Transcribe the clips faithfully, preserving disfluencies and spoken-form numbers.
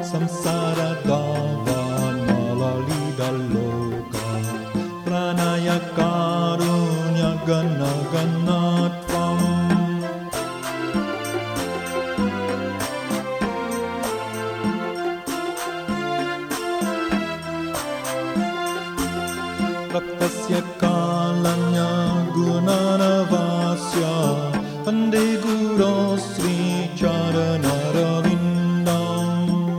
Samsaradava Malalidaloka Pranaya Karunya Gana Ganatvam Praktasya Kalanya Gunanavasya Vande Guru Sri Charanaravindaṁ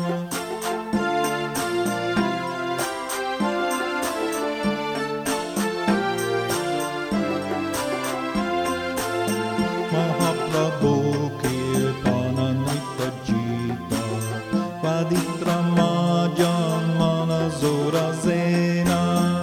Mahaprabhu Kirpananita Jita Vaditramajan Manazora Zena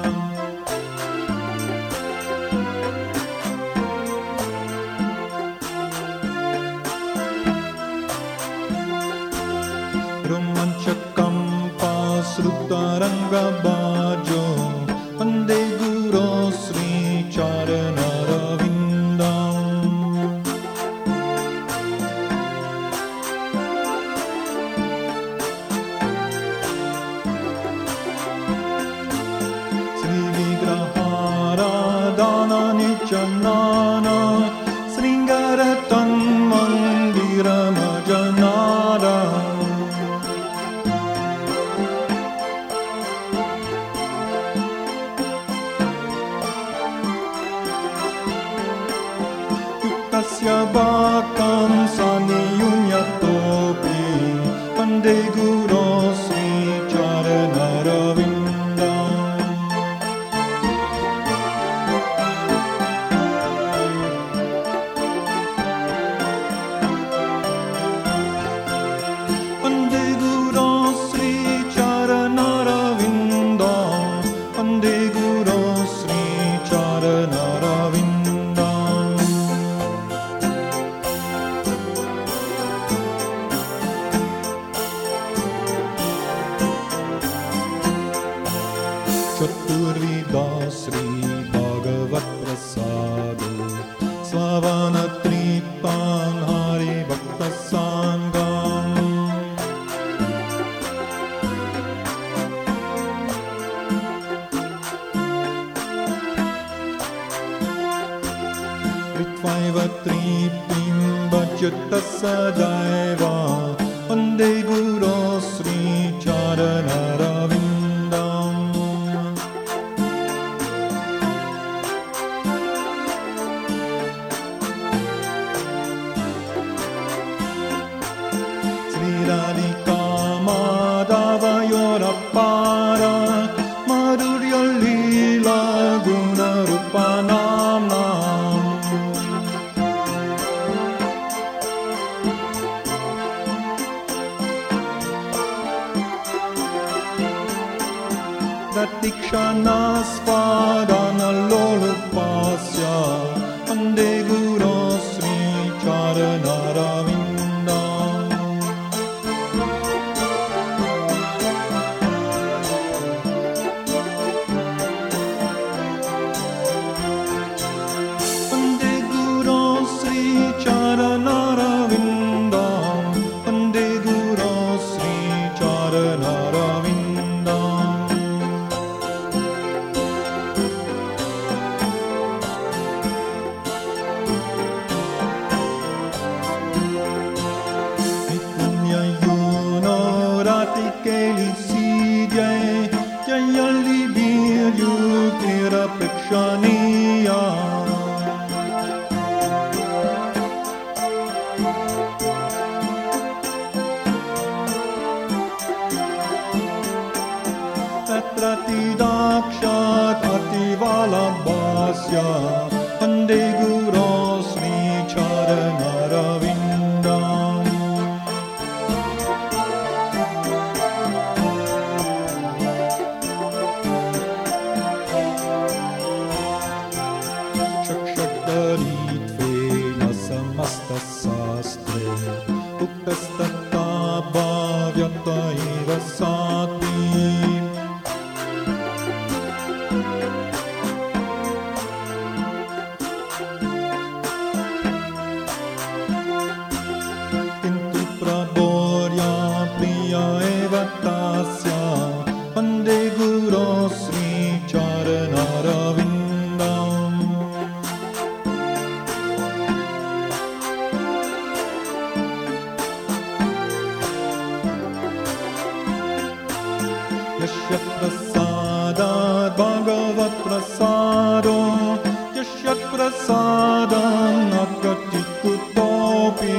Romanchakam Pasrutaranga Bhajo Vande Guru Sri Charanaravindaṁ Sri Vigraharadhana Nichanana Sringaratan Mandiramajanara Tasya Bhakam Saniyunyatopi Vande Guru Sri Charanaravindaṁ Vande Guru Sri Charanaravindaṁ Vande Guru Sri Charanaravindaṁ Chaturvida Sri Bhagavat Prasado Slavanatripan Hari Bhakta Sangam Ritvaiva Tripim Bhajata Sadaiva Vande Guru Sri Charanaravindaṁ Radhika Madhava Yorapara Madhurya Lila Guna Rupa Namam Pratikshana Spadana Lolupasya Vande Guru Sri Charanaravindaṁ Charanaravindaṁ Vande Guru Sri Charanaravindaṁ Nitya Yuno Ratikeli Sidye Jayali Viryu Tira Pekshaniya Dakshat Ativalabhasya Vande Guru Sri Charanaravindaṁ Chakshadaritve Samasta Sastre Uktastata Bhavyata Iva Sati Yashat prasadat bhagavat prasado Yashat prasadam nagati kutopi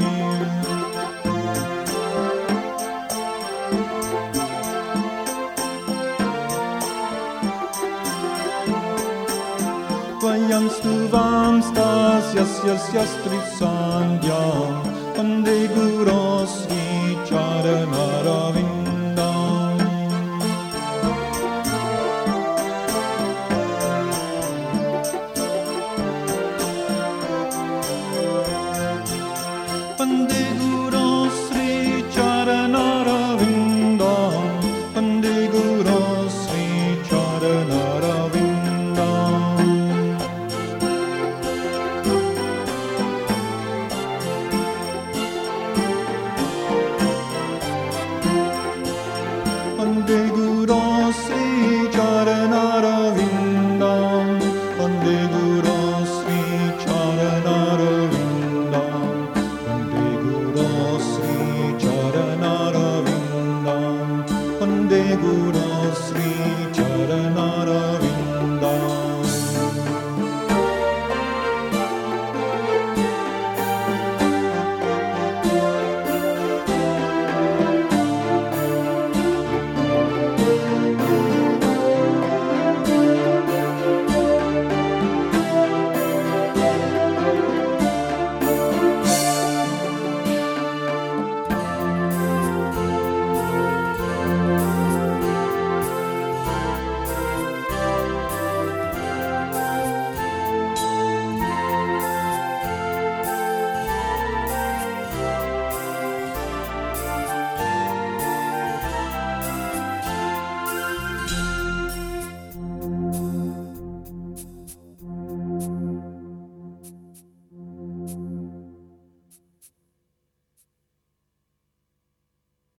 Tvayam stuvam stas yas yas yas trisandhyam Vande Guru Sri Charanaravindaam Vande Guru Sri Charanaravindaam Vande Guru Sri Charanaravindaam Vande Guru Sri Charanaravindaam Vande Guru Sri Charanaravindaam Vande Guru Sri Charanaravindaam Vande Guru